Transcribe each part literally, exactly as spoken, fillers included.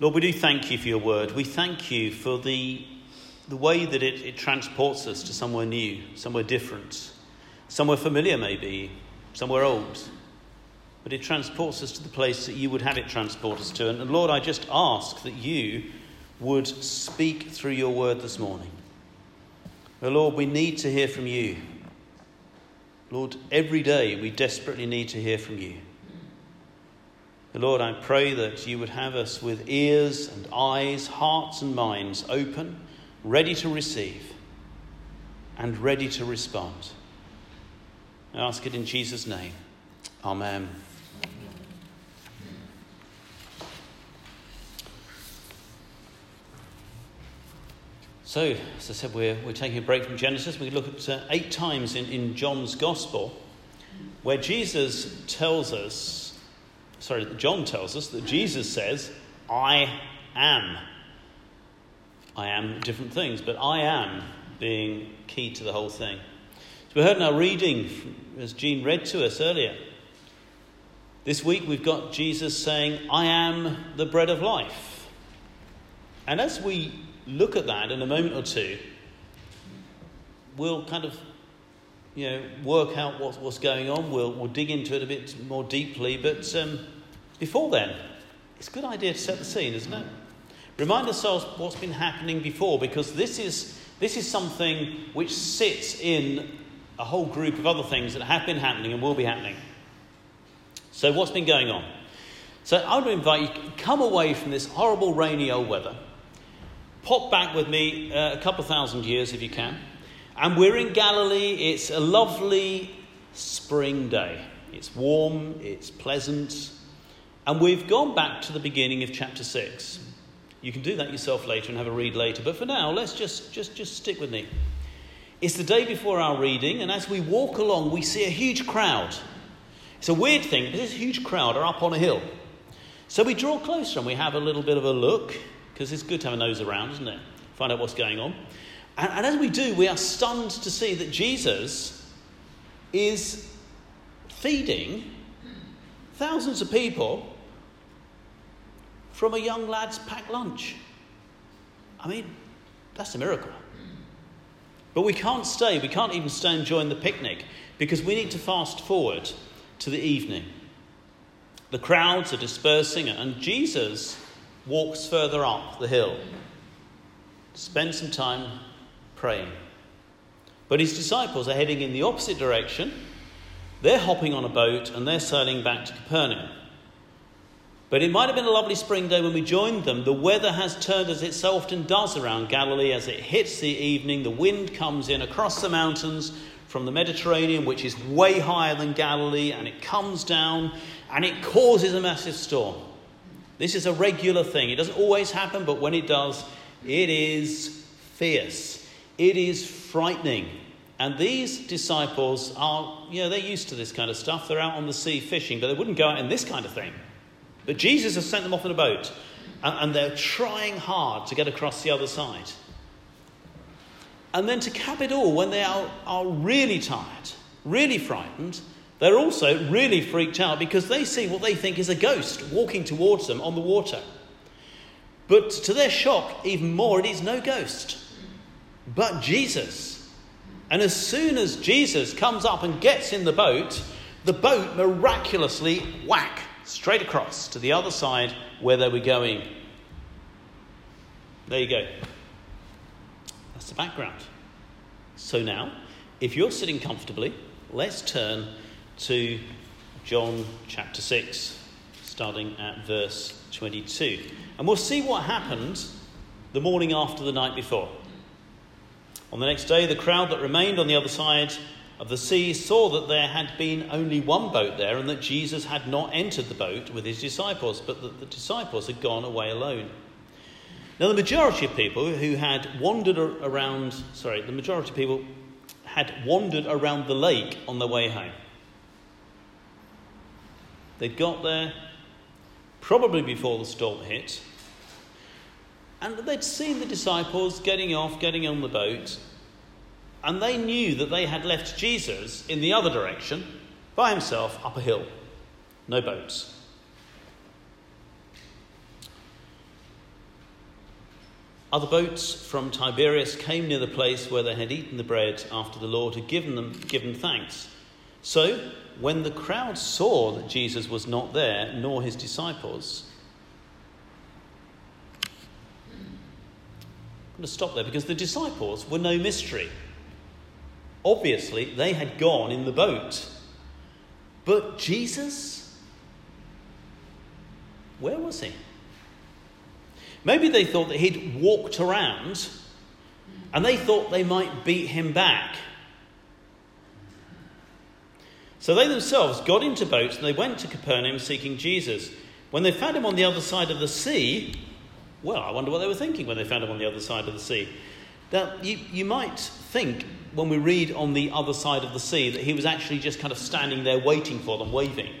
Lord, we do thank you for your word. We thank you for the, the way that it, it transports us to somewhere new, somewhere different, somewhere familiar maybe, somewhere old. But it transports us to the place that you would have it transport us to. And, and Lord, I just ask that you would speak through your word this morning. Oh, Lord, we need to hear from you. Lord, every day we desperately need to hear from you. Lord, I pray that you would have us with ears and eyes, hearts and minds open, ready to receive and ready to respond. I ask it in Jesus' name. Amen. So, as I said, we're, we're taking a break from Genesis. We look at uh, eight times in, in John's Gospel where Jesus tells us Sorry, John tells us that Jesus says, I am. I am different things, but I am being key to the whole thing. So we heard in our reading, as Jean read to us earlier, this week we've got Jesus saying, I am the bread of life. And as we look at that in a moment or two, we'll kind of you know, work out what's, what's going on. We'll, we'll dig into it a bit more deeply. But um, before then, it's a good idea to set the scene, isn't it? Remind ourselves what's been happening before, because this is this is something which sits in a whole group of other things that have been happening and will be happening. So what's been going on? So I would invite you, come away from this horrible rainy old weather. Pop back with me uh, a couple of thousand years if you can. And we're in Galilee. It's a lovely spring day. It's warm, it's pleasant. And we've gone back to the beginning of chapter six. You can do that yourself later and have a read later. But for now, let's just, just, just stick with me. It's the day before our reading, and as we walk along, we see a huge crowd. It's a weird thing, but this huge crowd are up on a hill. So we draw closer and we have a little bit of a look, because it's good to have a nose around, isn't it? Find out what's going on. And, and as we do, we are stunned to see that Jesus is feeding thousands of people from a young lad's packed lunch. I mean, that's a miracle. But we can't stay. We can't even stay and join the picnic, because we need to fast forward to the evening. The crowds are dispersing, and Jesus walks further up the hill to spend some time praying. But his disciples are heading in the opposite direction. They're hopping on a boat and they're sailing back to Capernaum. But it might have been a lovely spring day when we joined them. The weather has turned, as it so often does around Galilee. As it hits the evening, the wind comes in across the mountains from the Mediterranean, which is way higher than Galilee, and it comes down and it causes a massive storm. This is a regular thing. It doesn't always happen, but when it does, it is fierce. It is frightening. And these disciples are, you know, they're used to this kind of stuff. They're out on the sea fishing, but they wouldn't go out in this kind of thing. But Jesus has sent them off in a boat, and, and they're trying hard to get across the other side. And then to cap it all, when they are, are really tired, really frightened, they're also really freaked out because they see what they think is a ghost walking towards them on the water. But to their shock, even more, it is no ghost, but Jesus. And as soon as Jesus comes up and gets in the boat, the boat miraculously, whack, straight across to the other side where they were going. There you go. That's the background. So now, if you're sitting comfortably, let's turn to John chapter six, starting at verse twenty-two. And we'll see what happened the morning after the night before. On the next day, the crowd that remained on the other side of the sea saw that there had been only one boat there, and that Jesus had not entered the boat with his disciples, but that the disciples had gone away alone. Now, the majority of people who had wandered around, sorry, the majority of people had wandered around the lake on their way home. They'd got there probably before the storm hit, and they'd seen the disciples getting off, getting on the boat, and they knew that they had left Jesus in the other direction by himself up a hill. No boats. Other boats from Tiberias came near the place where they had eaten the bread after the Lord had given them given thanks. So, when the crowd saw that Jesus was not there, nor his disciples... I'm going to stop there because the disciples were no mystery. Obviously, they had gone in the boat. But Jesus? Where was he? Maybe they thought that he'd walked around and they thought they might beat him back. So they themselves got into boats and they went to Capernaum seeking Jesus. When they found him on the other side of the sea, well, I wonder what they were thinking when they found him on the other side of the sea. Now, you, you might think when we read on the other side of the sea that he was actually just kind of standing there waiting for them, waving.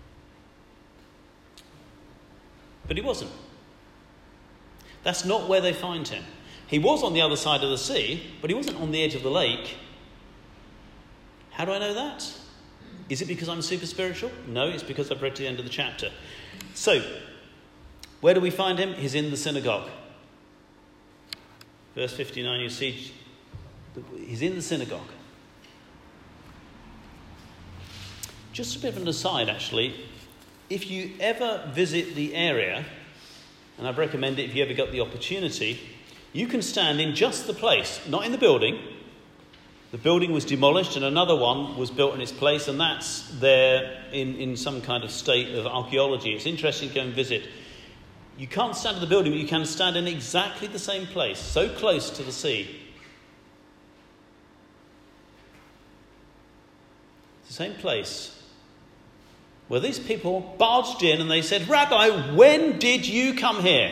But he wasn't. That's not where they find him. He was on the other side of the sea, but he wasn't on the edge of the lake. How do I know that? Is it because I'm super spiritual? No, it's because I've read to the end of the chapter. So, where do we find him? He's in the synagogue. Verse fifty-nine, you see, he's in the synagogue. Just a bit of an aside, actually. If you ever visit the area, and I'd recommend it if you ever got the opportunity, you can stand in just the place, not in the building. The building was demolished and another one was built in its place, and that's there in, in some kind of state of archaeology. It's interesting to go and visit. You can't stand in the building, but you can stand in exactly the same place, so close to the sea. It's the same place where these people barged in and they said, "Rabbi, when did you come here?"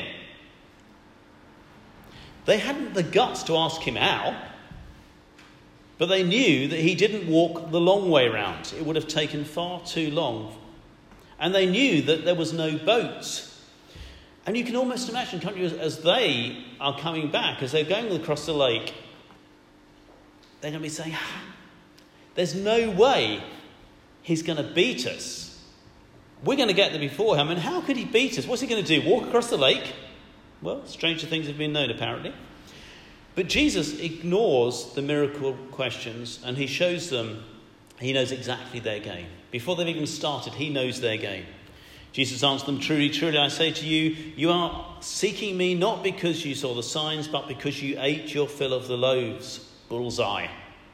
They hadn't the guts to ask him how, but they knew that he didn't walk the long way round. It would have taken far too long. And they knew that there was no boat. And you can almost imagine, can't you, as, as they are coming back, as they're going across the lake, they're going to be saying, ah, there's no way he's going to beat us. We're going to get there before him, and how could he beat us? What's he going to do, walk across the lake? Well, stranger things have been known, apparently. But Jesus ignores the miracle questions, and he shows them he knows exactly their game. Before they've even started, he knows their game. Jesus answered them, "Truly, truly, I say to you, you are seeking me not because you saw the signs, but because you ate your fill of the loaves." Bullseye.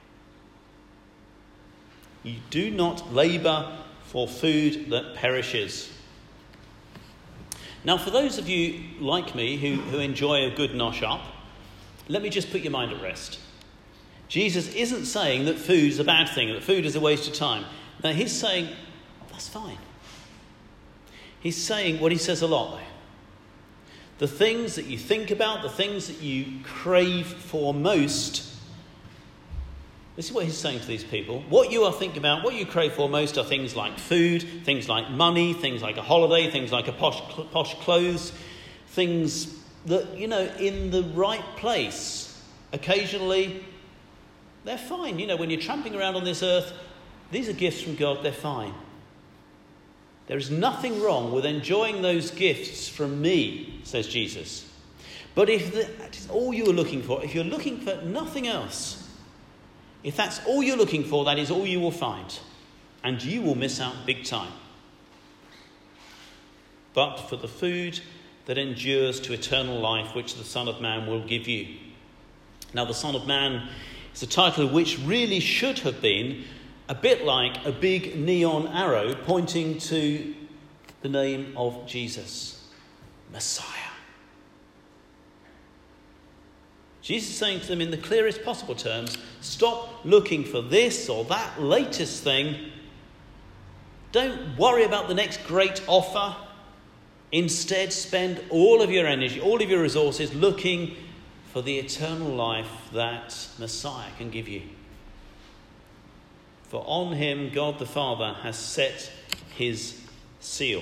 You do not labour for food that perishes. Now, for those of you like me who, who enjoy a good nosh up, let me just put your mind at rest. Jesus isn't saying that food is a bad thing, that food is a waste of time. No, he's saying, that's fine. He's saying what he says a lot, though. The things that you think about, the things that you crave for most, this is what he's saying to these people. What you are thinking about, what you crave for most are things like food, things like money, things like a holiday, things like a posh, posh clothes, things that, you know, in the right place, occasionally, they're fine. You know, when you're tramping around on this earth, these are gifts from God, they're fine. There is nothing wrong with enjoying those gifts from me, says Jesus. But if that is all you are looking for, if you're looking for nothing else, if that's all you're looking for, that is all you will find. And you will miss out big time. But for the food that endures to eternal life, which the Son of Man will give you. Now, the Son of Man is a title which really should have been a bit like a big neon arrow pointing to the name of Jesus, Messiah. Jesus is saying to them in the clearest possible terms, stop looking for this or that latest thing. Don't worry about the next great offer. Instead, spend all of your energy, all of your resources looking for the eternal life that Messiah can give you. For on him, God the Father has set his seal.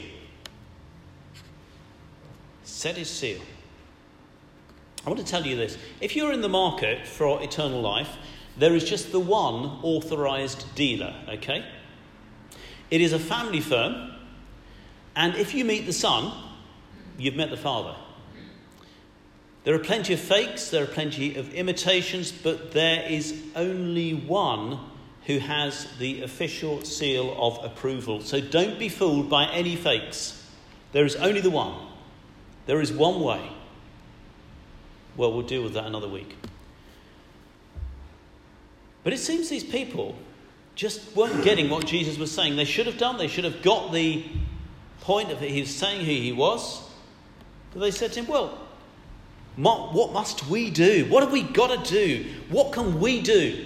Set his seal. I want to tell you this. If you're in the market for eternal life, there is just the one authorized dealer, okay? It is a family firm, and if you meet the Son, you've met the Father. There are plenty of fakes, there are plenty of imitations, but there is only one who has the official seal of approval. So don't be fooled by any fakes. There is only the one. There is one way. Well, we'll deal with that another week. But it seems these people just weren't getting what Jesus was saying. They should have done. They should have got the point of it. He was saying who he was. But they said to him, well, what must we do? What have we got to do? What can we do?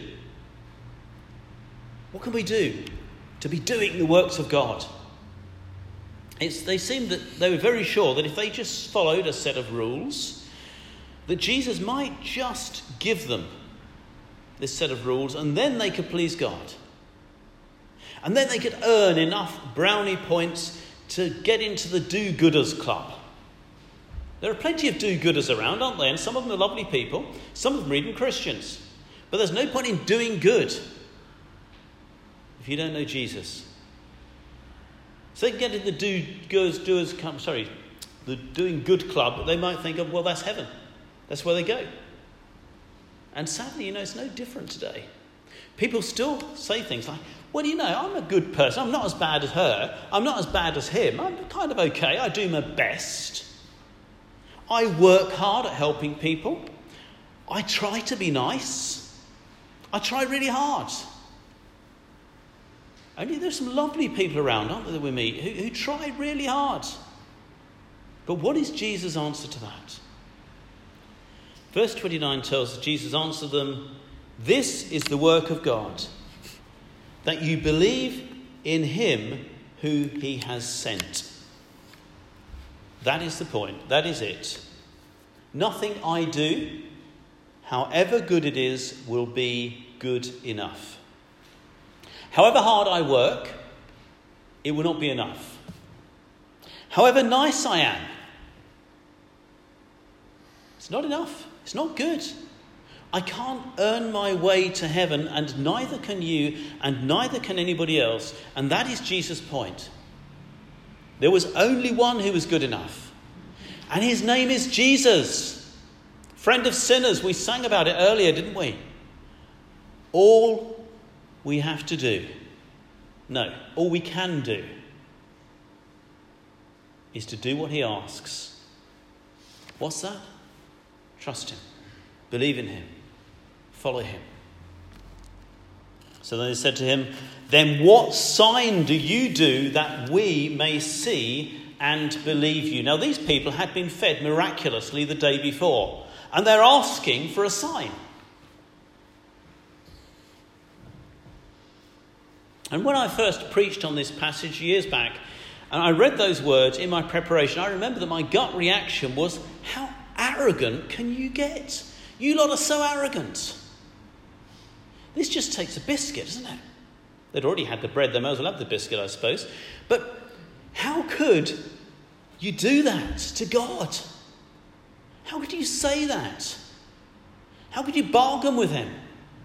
What can we do to be doing the works of God? It's, they seemed that they were very sure that if they just followed a set of rules, that Jesus might just give them this set of rules, and then they could please God. And then they could earn enough brownie points to get into the do-gooders club. There are plenty of do-gooders around, aren't there? And some of them are lovely people. Some of them are even Christians. But there's no point in doing good if you don't know Jesus. So they can get in the do-gooders, doers, sorry, the doing good club, but they might think of, well, that's heaven. That's where they go. And sadly, you know, it's no different today. People still say things like, well, you know, I'm a good person. I'm not as bad as her. I'm not as bad as him. I'm kind of okay. I do my best. I work hard at helping people. I try to be nice. I try really hard. Only there's some lovely people around, aren't there, that we meet, who, who try really hard. But what is Jesus' answer to that? Verse twenty-nine tells us Jesus answered them, "This is the work of God, that you believe in him who he has sent." That is the point. That is it. Nothing I do, however good it is, will be good enough. However hard I work, it will not be enough. However nice I am, it's not enough. It's not good. I can't earn my way to heaven, and neither can you, and neither can anybody else. And that is Jesus' point. There was only one who was good enough. And his name is Jesus. Friend of sinners. We sang about it earlier, didn't we? All we have to do, no, all we can do is to do what he asks. What's that? Trust him. Believe in him. Follow him. So they said to him, "Then what sign do you do that we may see and believe you?" Now these people had been fed miraculously the day before, and they're asking for a sign. And when I first preached on this passage years back, and I read those words in my preparation, I remember that my gut reaction was, how arrogant can you get? You lot are so arrogant. This just takes a biscuit, doesn't it? They'd already had the bread, they might as well have the biscuit, I suppose. But how could you do that to God? How could you say that? How could you bargain with him?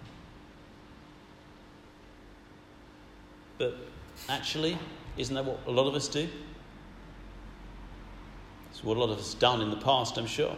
But actually, isn't that what a lot of us do? It's what a lot of us have done in the past, I'm sure.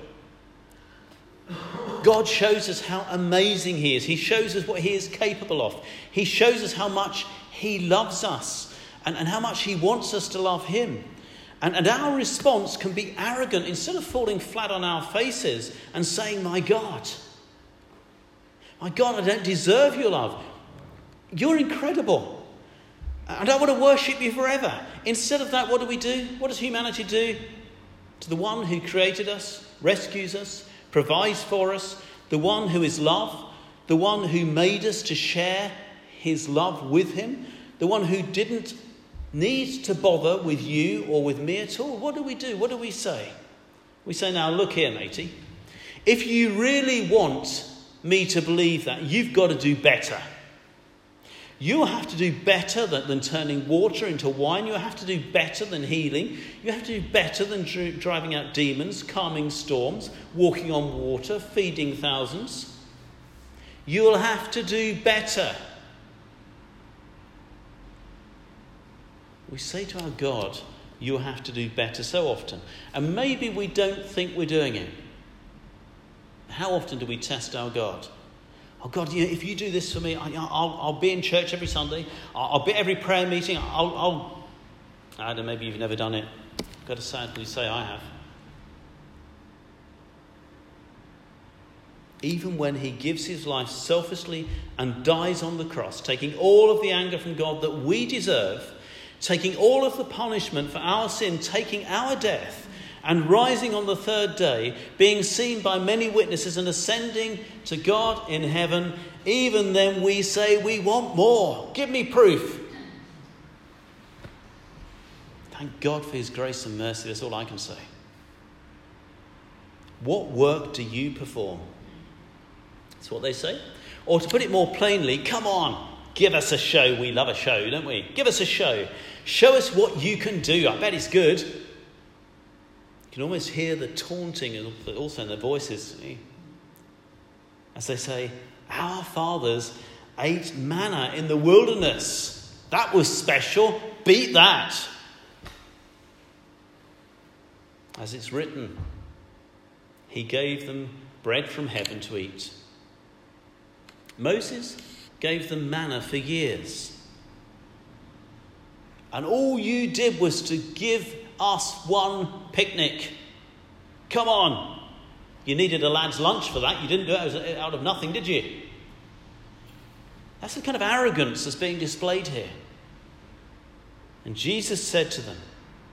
God shows us how amazing he is. He shows us what he is capable of. He shows us how much he loves us and, and how much he wants us to love him. And, and our response can be arrogant. Instead of falling flat on our faces and saying, my God, my God, I don't deserve your love. You're incredible. And I want to worship you forever. Instead of that, what do we do? What does humanity do? To the one who created us, rescues us, provides for us, the one who is love, the one who made us to share his love with him, the one who didn't need to bother with you or with me at all. What do we do? What do we say? We say, now look here, matey. If you really want me to believe that, you've got to do better. You have to do better than, than turning water into wine. You have to do better than healing. You have to do better than dri- driving out demons, calming storms, walking on water, feeding thousands. You'll have to do better. We say to our God, you'll have to do better so often. And maybe we don't think we're doing it. How often do we test our God? Oh God, you know, if you do this for me, I, I'll, I'll be in church every Sunday. I'll, I'll be at every prayer meeting. I'll, I'll... I don't know, maybe you've never done it. I've got to sadly say I have. Even when he gives his life selflessly and dies on the cross, taking all of the anger from God that we deserve, taking all of the punishment for our sin, taking our death, and rising on the third day, being seen by many witnesses and ascending to God in heaven, even then we say we want more. Give me proof. Thank God for his grace and mercy. That's all I can say. What work do you perform? That's what they say. Or to put it more plainly, come on, give us a show. We love a show, don't we? Give us a show. Show us what you can do. I bet it's good. You can almost hear the taunting also in their voices as they say, our fathers ate manna in the wilderness. That was special. Beat that. As it's written, he gave them bread from heaven to eat. Moses gave them manna for years. And all you did was to give us one picnic. Come on. You needed a lad's lunch for that. You didn't do it out of nothing, did you? That's the kind of arrogance that's being displayed here. And Jesus said to them,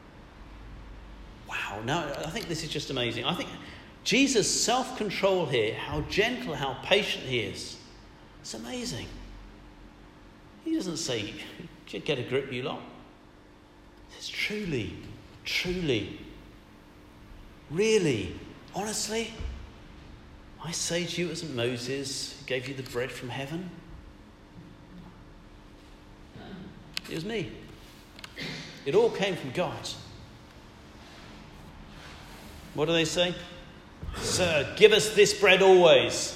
wow, now I think this is just amazing. I think Jesus' self-control here, how gentle, how patient he is, it's amazing. He doesn't say, get a grip, you lot. He says, truly, truly, really, honestly, I say to you, it wasn't Moses who gave you the bread from heaven. It was me. It all came from God. What do they say? Sir, give us this bread always.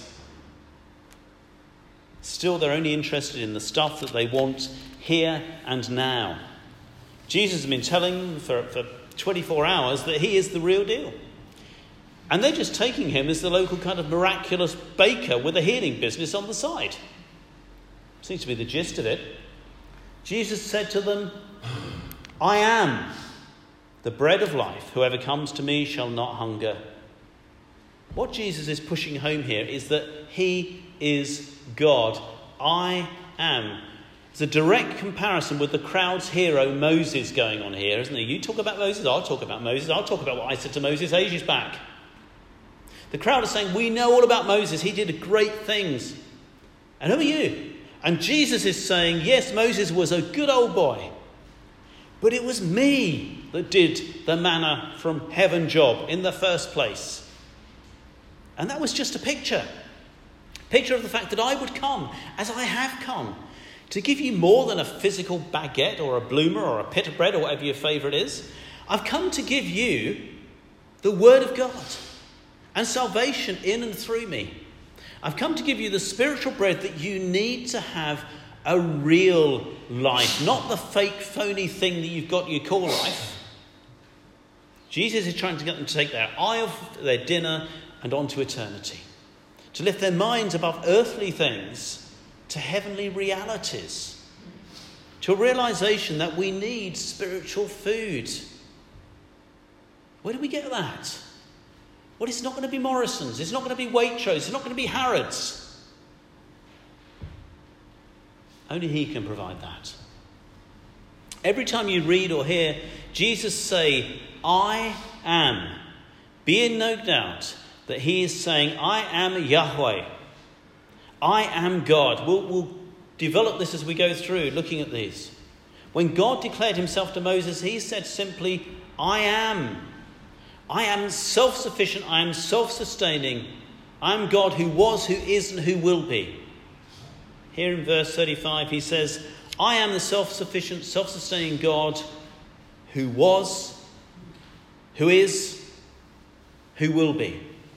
Still, they're only interested in the stuff that they want here and now. Jesus has been telling them for, for twenty-four hours that he is the real deal. And they're just taking him as the local kind of miraculous baker with a healing business on the side. Seems to be the gist of it. Jesus said to them, I am the bread of life. Whoever comes to me shall not hunger. What Jesus is pushing home here is that he is God. I am. It's a direct comparison with the crowd's hero Moses going on here, isn't it? You talk about Moses, I'll talk about Moses. I'll talk about what I said to Moses ages back. The crowd is saying, we know all about Moses. He did great things. And who are you? And Jesus is saying, yes, Moses was a good old boy. But it was me that did the manna from heaven job in the first place. And that was just a picture. Picture of the fact that I would come, as I have come, to give you more than a physical baguette or a bloomer or a pita bread or whatever your favourite is. I've come to give you the word of God and salvation in and through me. I've come to give you the spiritual bread that you need to have a real life, not the fake, phony thing that you've got you call life. Jesus is trying to get them to take their eye off their dinner and onto eternity, to lift their minds above earthly things to heavenly realities, to a realization that we need spiritual food. Where do we get that? Well, it's not going to be Morrison's. It's not going to be Waitrose. It's not going to be Harrods. Only he can provide that. Every time you read or hear Jesus say, I am, be in no doubt that he is saying, I am Yahweh. I am God. We'll, we'll develop this as we go through looking at these. When God declared himself to Moses, he said simply, I am. I am self-sufficient. I am self-sustaining. I am God who was, who is, and who will be. Here in verse thirty-five, he says, I am the self-sufficient, self-sustaining God who was, who is, who will be.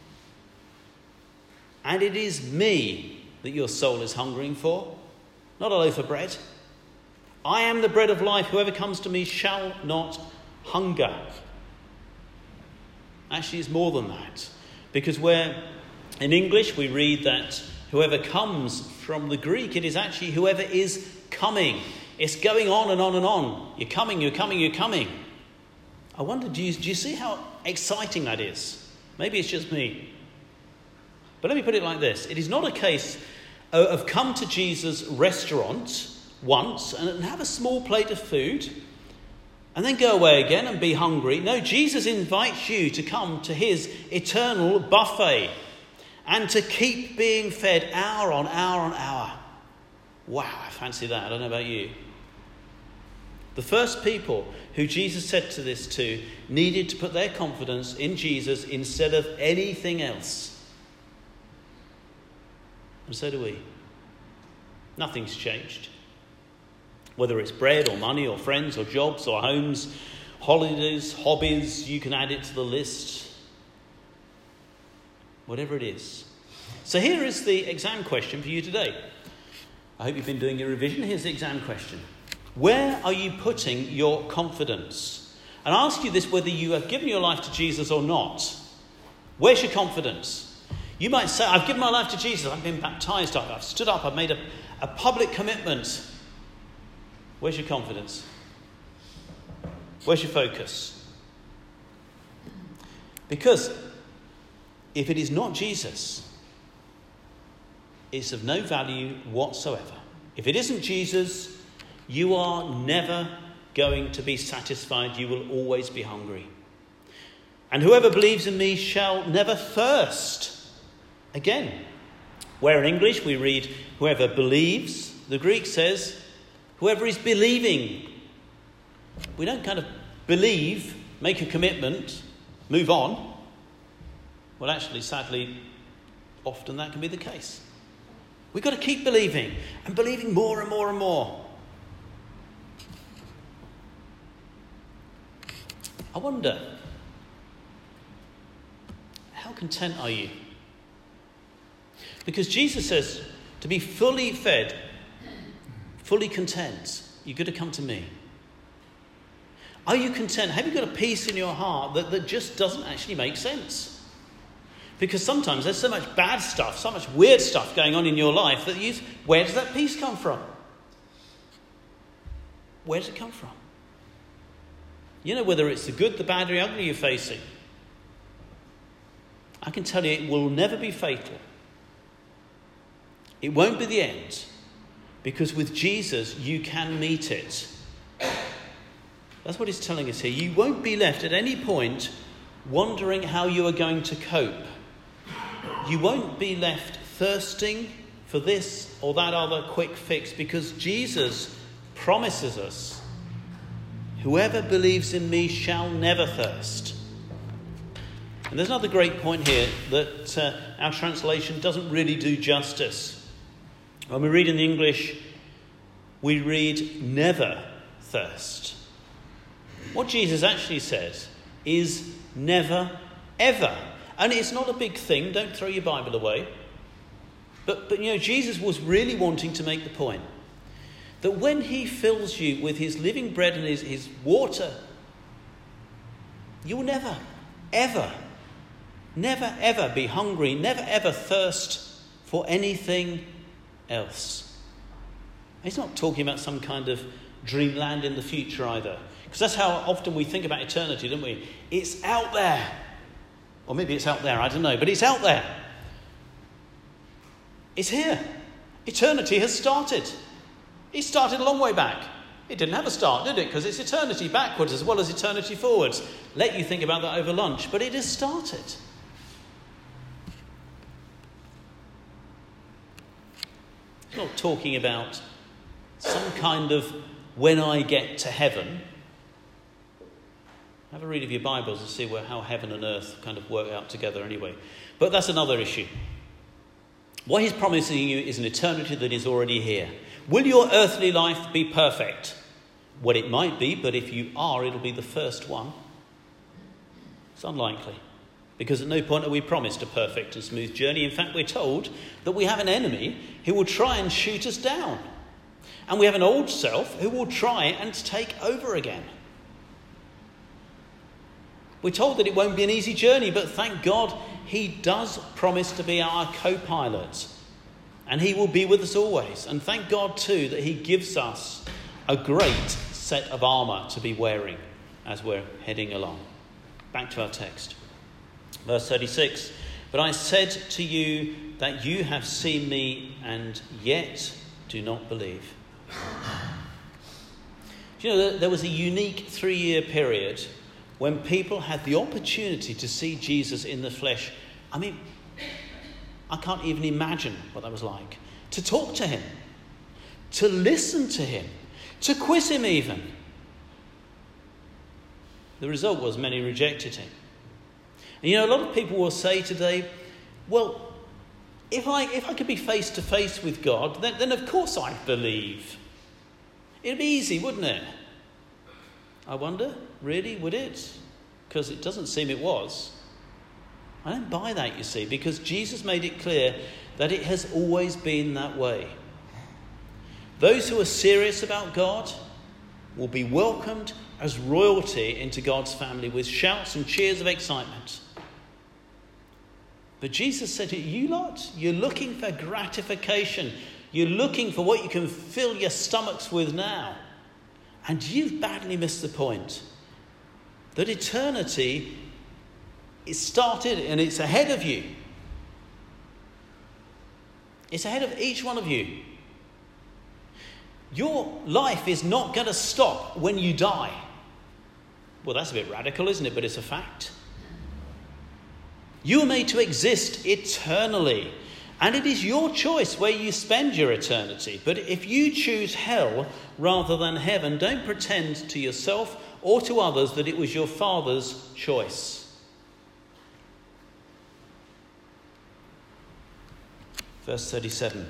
And it is me that your soul is hungering for, not a loaf of bread. I am the bread of life. Whoever comes to me shall not hunger. Actually, it's more than that. Because where In English, we read that whoever comes, from the Greek, it is actually whoever is coming. It's going on and on and on. You're coming, you're coming, you're coming. I wonder, do you, do you see how exciting that is? Maybe it's just me. But let me put it like this. It is not a case of come to Jesus' restaurant once and have a small plate of food and then go away again and be hungry. No, Jesus invites you to come to his eternal buffet and to keep being fed hour on hour on hour. Wow, I fancy that. I don't know about you. The first people who Jesus said to this to needed to put their confidence in Jesus instead of anything else. And so do we. Nothing's changed. Whether it's bread or money or friends or jobs or homes, holidays, hobbies, you can add it to the list. Whatever it is. So here is the exam question for you today. I hope you've been doing your revision. Here's the exam question. Where are you putting your confidence? And I ask you this whether you have given your life to Jesus or not. Where's your confidence? You might say, I've given my life to Jesus. I've been baptized. I've stood up. I've made a, a public commitment. Where's your confidence? Where's your focus? Because if it is not Jesus, it's of no value whatsoever. If it isn't Jesus, you are never going to be satisfied. You will always be hungry. And whoever believes in me shall never thirst. Again, where in English we read whoever believes, the Greek says whoever is believing. We don't kind of believe, make a commitment, move on. Well, actually, sadly, often that can be the case. We've got to keep believing and believing more and more and more. I wonder, how content are you? Because Jesus says to be fully fed, fully content, you've got to come to me. Are you content? Have you got a peace in your heart that, that just doesn't actually make sense? Because sometimes there's so much bad stuff, so much weird stuff going on in your life that you, where does that peace come from? Where does it come from? You know, whether it's the good, the bad, or the ugly you're facing. I can tell you it will never be fatal. It won't be the end. Because with Jesus, you can meet it. That's what he's telling us here. You won't be left at any point wondering how you are going to cope. You won't be left thirsting for this or that other quick fix, because Jesus promises us, whoever believes in me shall never thirst. And there's another great point here that uh, our translation doesn't really do justice. When we read in the English, we read never thirst. What Jesus actually says is never, ever. And it's not a big thing. Don't throw your Bible away. But, but you know, Jesus was really wanting to make the point that when he fills you with his living bread and his, his water, you will never, ever, never, ever be hungry, never, ever thirst for anything else. He's not talking about some kind of dreamland in the future either. Because that's how often we think about eternity, don't we? It's out there. Or maybe it's out there, I don't know. But it's out there. It's here. Eternity has started. It started a long way back. It didn't have a start, did it? Because it's eternity backwards as well as eternity forwards. Let you think about that over lunch. But it has started. It's not talking about some kind of when I get to heaven. Have a read of your Bibles and see where, how heaven and earth kind of work out together anyway. But that's another issue. What he's promising you is an eternity that is already here. Will your earthly life be perfect? Well, it might be, but if you are, it'll be the first one. It's unlikely. Because at no point are we promised a perfect and smooth journey. In fact, we're told that we have an enemy who will try and shoot us down. And we have an old self who will try and take over again. We're told that it won't be an easy journey, but thank God he does promise to be our co-pilot. And he will be with us always. And thank God too that he gives us a great set of armour to be wearing as we're heading along. Back to our text. Verse thirty-six. But I said to you that you have seen me and yet do not believe. Do you know, there was a unique three-year period when people had the opportunity to see Jesus in the flesh. I mean, I can't even imagine what that was like. To talk to him, to listen to him, to quiz him even. The result was many rejected him. And you know, a lot of people will say today, well, if I if I could be face to face with God, then, then of course I'd believe. It'd be easy, wouldn't it? I wonder, really, would it? Because it doesn't seem it was. I don't buy that, you see, because Jesus made it clear that it has always been that way. Those who are serious about God will be welcomed as royalty into God's family with shouts and cheers of excitement. But Jesus said to you lot, you're looking for gratification. You're looking for what you can fill your stomachs with now. And you've badly missed the point. That eternity is started and it's ahead of you. It's ahead of each one of you. Your life is not going to stop when you die. Well, that's a bit radical, isn't it? But it's a fact. You are made to exist eternally. And it is your choice where you spend your eternity. But if you choose hell rather than heaven, don't pretend to yourself or to others that it was your Father's choice. Verse thirty-seven.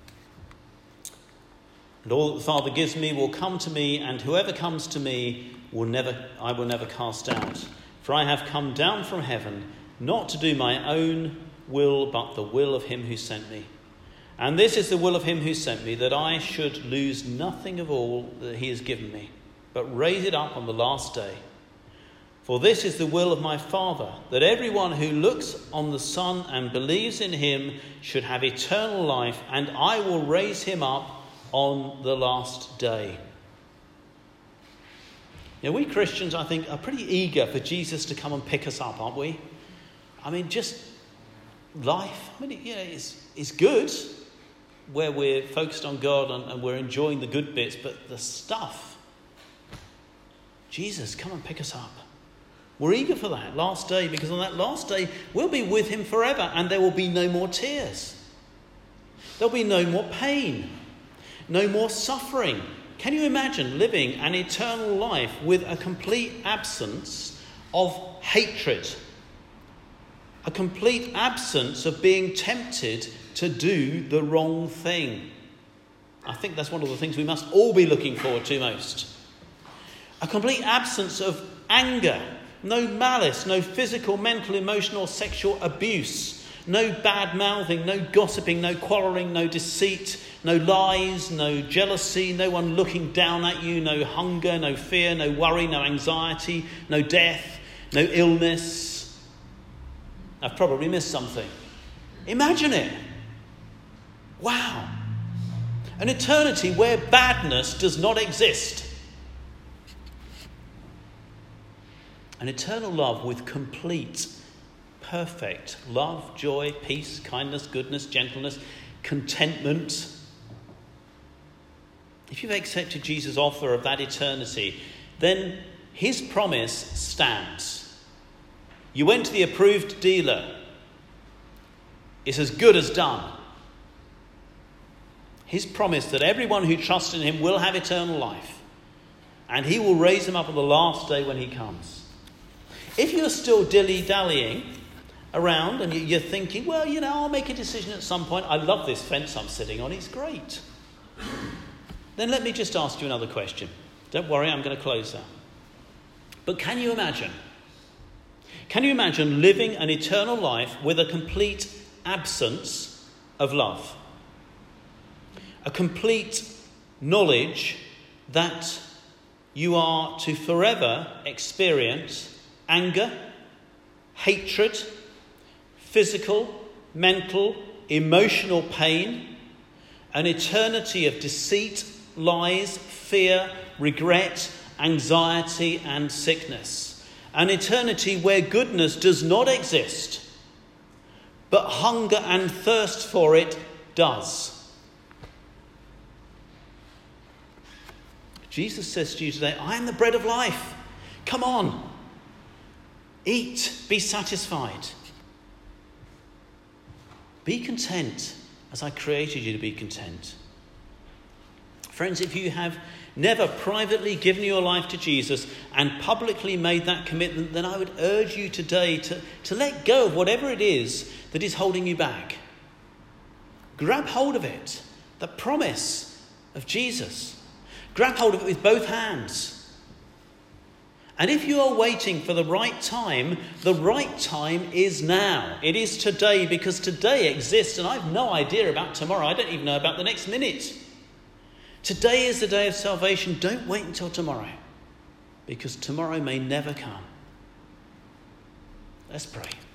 And all that the Father gives me will come to me, and whoever comes to me will never, I will never cast out. For I have come down from heaven, not to do my own will, but the will of him who sent me. And this is the will of him who sent me, that I should lose nothing of all that he has given me, but raise it up on the last day. For this is the will of my Father, that everyone who looks on the Son and believes in him should have eternal life, and I will raise him up on the last day. Now, we Christians, I think, are pretty eager for Jesus to come and pick us up, aren't we? I mean, just life, I mean, you know, it's, it's good where we're focused on God and, and we're enjoying the good bits, but the stuff, Jesus, come and pick us up. We're eager for that last day, because on that last day, we'll be with him forever and there will be no more tears. There'll be no more pain, no more suffering. Can you imagine living an eternal life with a complete absence of hatred? A complete absence of being tempted to do the wrong thing. I think that's one of the things we must all be looking forward to most. A complete absence of anger, no malice, no physical, mental, emotional, sexual abuse, no bad mouthing, no gossiping, no quarrelling, no deceit, no lies, no jealousy, no one looking down at you, no hunger, no fear, no worry, no anxiety, no death, no illness. I've probably missed something. Imagine it. Wow. An eternity where badness does not exist. An eternal love with complete, perfect love, joy, peace, kindness, goodness, gentleness, contentment. If you've accepted Jesus' offer of that eternity, then his promise stands. You went to the approved dealer. It's as good as done. His promise that everyone who trusts in him will have eternal life. And he will raise them up on the last day when he comes. If you're still dilly-dallying around and you're thinking, well, you know, I'll make a decision at some point. I love this fence I'm sitting on. It's great. Then let me just ask you another question. Don't worry, I'm going to close that. But can you imagine? Can you imagine living an eternal life with a complete absence of love? A complete knowledge that you are to forever experience anger, hatred, physical, mental, emotional pain, an eternity of deceit, lies, fear, regret, anxiety, and sickness. An eternity where goodness does not exist, but hunger and thirst for it does. Jesus says to you today, I am the bread of life. Come on. Eat. Be satisfied. Be content as I created you to be content. Friends, if you have never privately given your life to Jesus and publicly made that commitment, then I would urge you today to, to let go of whatever it is that is holding you back. Grab hold of it, the promise of Jesus. Grab hold of it with both hands. And if you are waiting for the right time, the right time is now. It is today, because today exists, and I have no idea about tomorrow. I don't even know about the next minute. Today is the day of salvation. Don't wait until tomorrow, because tomorrow may never come. Let's pray.